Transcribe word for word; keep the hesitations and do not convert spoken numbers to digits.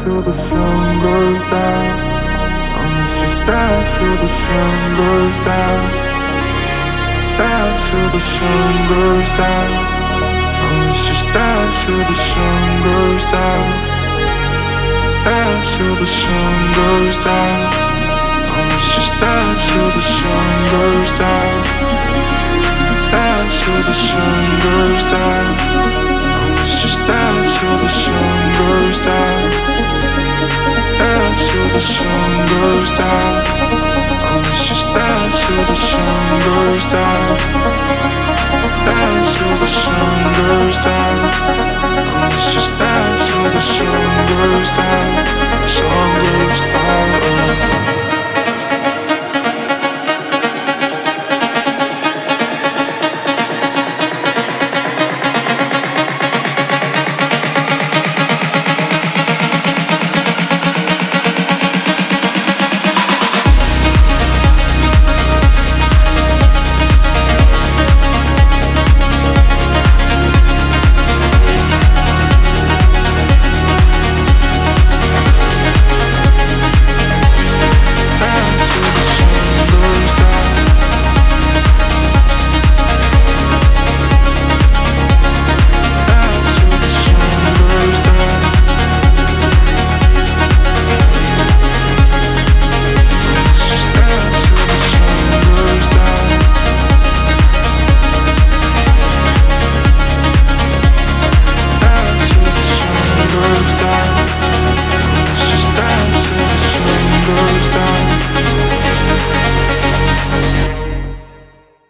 till the sun goes down. And let's just dance till the sun goes down. Dance till the sun goes down. And let's just dance till the sun goes down. Dance till the sun goes down. And let's just dance till the sun goes down. Dance till the sun goes down. And let's just dance till the sun goes down. Dance till the sun goes down.